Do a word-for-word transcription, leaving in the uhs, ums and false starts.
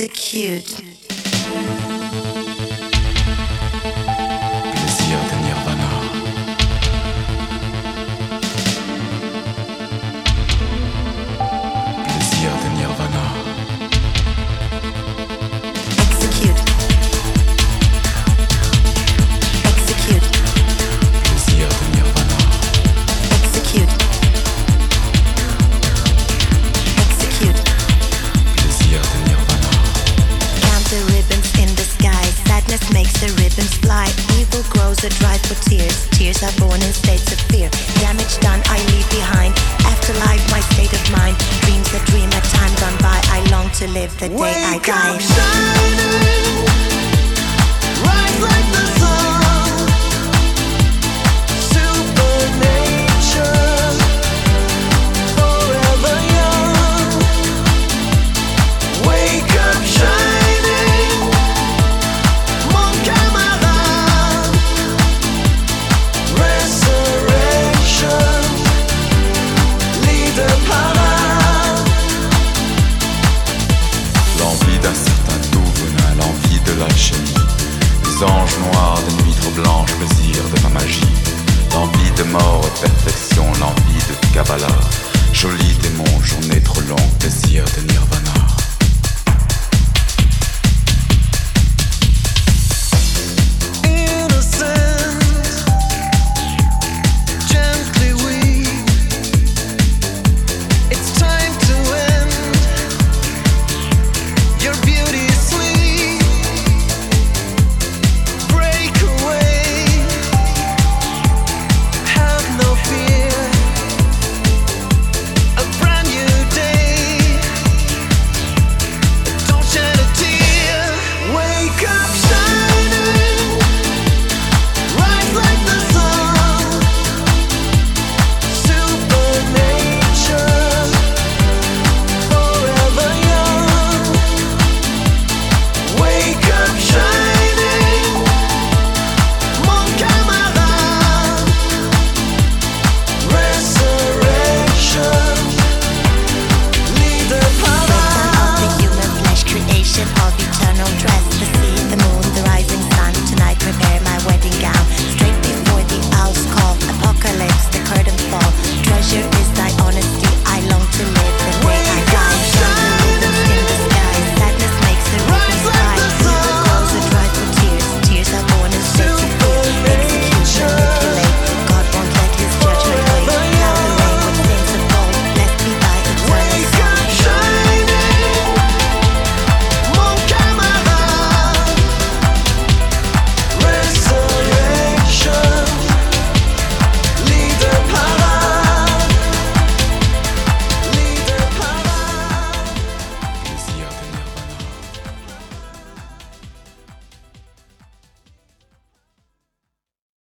Execute. Plaisir de Nirvana. Plaisir de Nirvana. Execute. Execute. Plaisir de Nirvana. Execute. Execute. Plaisir de Nirvana. Count the ribbons in the sky. Sadness makes the ribbons fly. Evil grows a drive for tears. Tears are born in states of fear. Damage done, I leave behind. Afterlife, my state of mind. Dreams a dream, a time gone by. I long to live the day Wake I die. up shining, rise like the sun. Supernature, forever young. Wake up shining, mon camarade. Resurrection, lead the parade. L'envie d'un certain tout venin, l'envie de l'alchimie. Les anges noirs de nuit trop blanche, plaisir de ma magie. L'envie de mort et perfection, l'envie de Kabbalah. Joli démon, journée trop longue, plaisir de Nirvana.